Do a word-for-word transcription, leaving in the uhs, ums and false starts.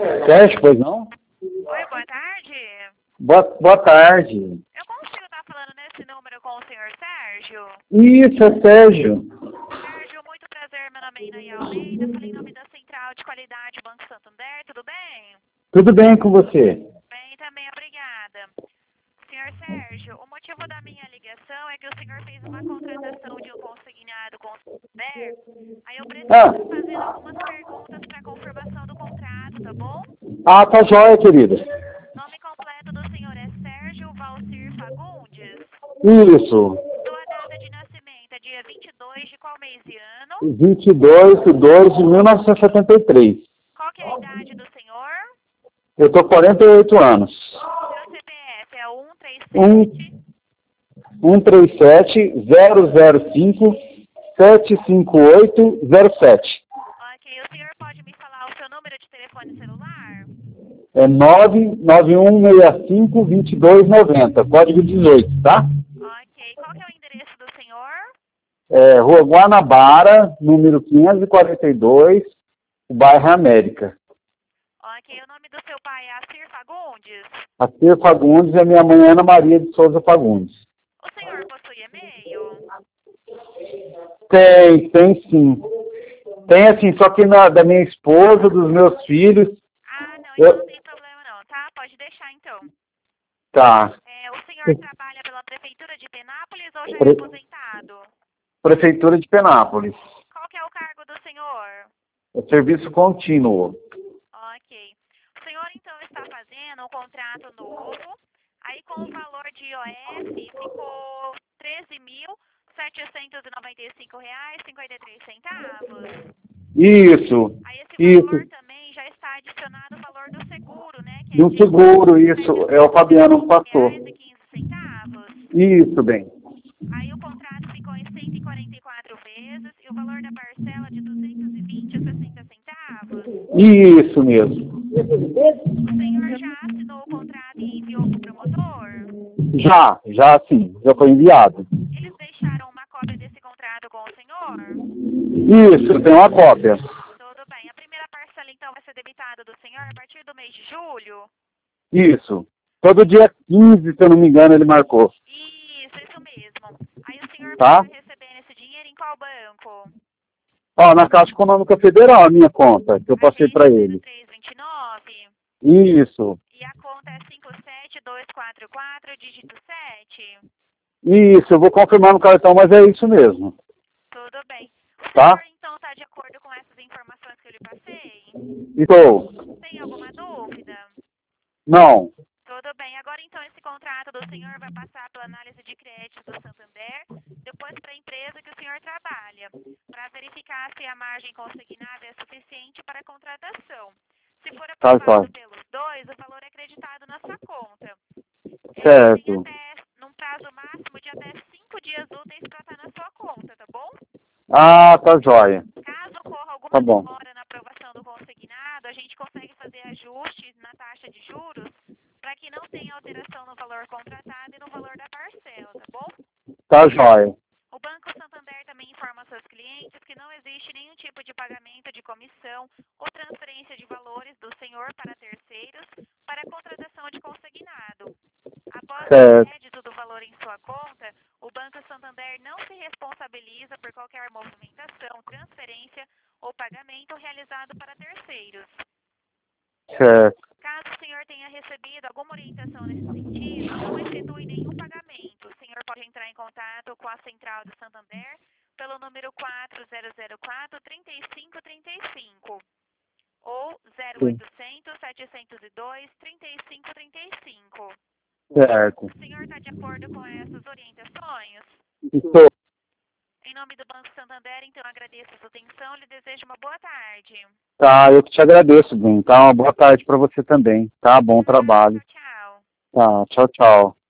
Sérgio, pois não? Oi, boa tarde. Boa, boa tarde. Eu consigo estar falando nesse número com o senhor Sérgio? Isso, é Sérgio. Sérgio, muito prazer, meu nome é Inaia Almeida, falei em nome da Central de Qualidade Banco Santander, tudo bem? Tudo bem com você? Bem, também, obrigada. Senhor Sérgio, o motivo da minha ligação é que o senhor fez uma contratação de um consignado com o Santander, aí eu preciso Ah, estar fazendo algumas perguntas para confirmação do contrato, tá bom? ah tá joia, querida. Nome completo do senhor é Sérgio Valcir Fagundes. Isso. Sua data de nascimento é dia vinte e dois de qual mês e ano? vinte e dois de dois de mil novecentos e setenta e três. Qual que é a idade do senhor? Eu tô com quarenta e oito anos. Seu C P F é um três Um, sete. um três sete zero zero cinco sete cinco oito zero sete. Ok, o senhor pode me falar o seu número de telefone celular? É nove nove um seis cinco dois dois nove zero, código dezoito, tá? Ok, qual que é o endereço do senhor? É, Rua Guanabara, número quinhentos e quarenta e dois, o bairro América. Ok, o nome do seu pai é Acir Fagundes? A Cia Fagundes é minha mãe Ana Maria de Souza Fagundes. O senhor possui e-mail? Tem, tem sim. Tem assim, só que na, da minha esposa, dos meus filhos. Ah, não, então não Eu, tem problema não, tá? Pode deixar então. tá. É, o senhor trabalha pela Prefeitura de Penápolis ou já é Pre, aposentado? Prefeitura de Penápolis. Qual que é o cargo do senhor? É serviço contínuo. Ok. O senhor, então, está fazendo um contrato novo, aí com o valor de I O F ficou treze mil setecentos e noventa e cinco reais e cinquenta e três centavos. Isso, Aí esse valor isso. também já está adicionado o valor do seguro, né, que é Do de seguro, isso. É o Fabiano passou. setecentos e quinze reais e quinze centavos. Isso, bem. Aí o contrato ficou em cento e quarenta e quatro vezes e o valor da parcela de duzentos e vinte e sessenta centavos. Isso mesmo. O senhor já assinou o contrato e enviou para o promotor? Já, já sim, já foi enviado. Eles deixaram uma cópia desse contrato com o senhor? Isso, eu tenho uma cópia. Tudo bem. A primeira parcela, então, vai ser debitada do senhor a partir do mês de julho? Isso. Todo dia quinze, se eu não me engano, ele marcou. Isso, isso mesmo. Aí o senhor vai Tá? estar recebendo esse dinheiro em qual banco? Ó, na Caixa Econômica Federal, a minha conta, que eu passei para Agência zero ele. três vinte e nove? Isso. E a conta é cinco sete dois quatro quatro, dígito sete? Isso, eu vou confirmar no cartão, mas é isso mesmo. Tudo bem. O Tá? senhor, então, está de acordo com essas informações que eu lhe passei? Estou. Tem alguma dúvida? Não. Tudo bem. Agora, então, esse contrato do senhor vai passar pela análise de crédito do Santander, depois para a empresa que o senhor trabalha, para verificar se a margem consignada é suficiente para a contratação. Se for Tá, aprovado tá. pelos dois, o valor é acreditado na sua conta. É, tem Certo. até, num prazo máximo de até cinco dias úteis para estar na sua conta, tá bom? Ah, tá jóia. Caso ocorra Tá alguma bom. demora na aprovação do consignado, a gente consegue fazer ajustes na taxa de juros para que não tenha alteração no valor contratado e no valor da parcela, tá bom? Tá jóia. O Banco Santander também informa seus clientes que não existe nenhum tipo de pagamento de comissão ou transferência de valores do senhor para terceiros para a contratação de consignado. Após o Certo. crédito do valor em sua conta, o Banco Santander não se responsabiliza por qualquer movimentação, transferência ou pagamento realizado para terceiros. Certo. Caso o senhor tenha recebido alguma orientação nesse sentido, não efetue nenhum pagamento. O senhor pode entrar em contato com a Central do Santander pelo número quatro zero zero quatro, três cinco três cinco ou zero Sim. oitocentos, setecentos e dois, trinta e cinco trinta e cinco. Certo. O senhor está de acordo com essas orientações? Estou. Em nome do Banco Santander, então, agradeço a sua atenção e lhe desejo uma boa tarde. Tá, eu que te agradeço, bem. Tá, uma boa tarde para você também. Tá, bom Nada, trabalho. tchau, tchau. Tá, tchau, tchau.